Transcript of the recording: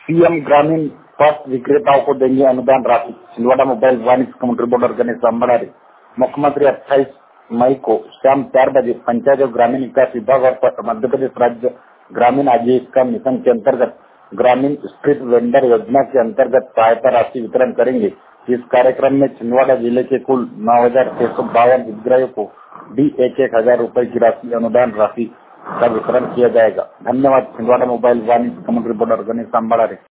CM ग्रामीण पथ विक्रेताओं को देंगे अनुदान राशि। छिंदवाड़ा मोबाइल वाणिज्य कमेंट्री बोर्डर गणेश अंबड़ारी। मुख्यमंत्री 28 मई को शाम 4 बजे पंचायत और ग्रामीण विकास विभाग और मध्य प्रदेश राज्य ग्रामीण आजीविका मिशन के अंतर्गत ग्रामीण स्ट्रीट वेंडर योजना के अंतर्गत सहायता राशि वितरण करेंगे। इस कार्यक्रम में छिंदवाड़ा जिले के कुल 9,652 हितग्राहियों को दी 1,000 रुपए की राशि अनुदान राशि का वितरण किया जाएगा। धन्यवाद। छिंदवाड़ा मोबाइल वाणिज्य कमेंट्री बोर्डर गणेश अंबड़ारी।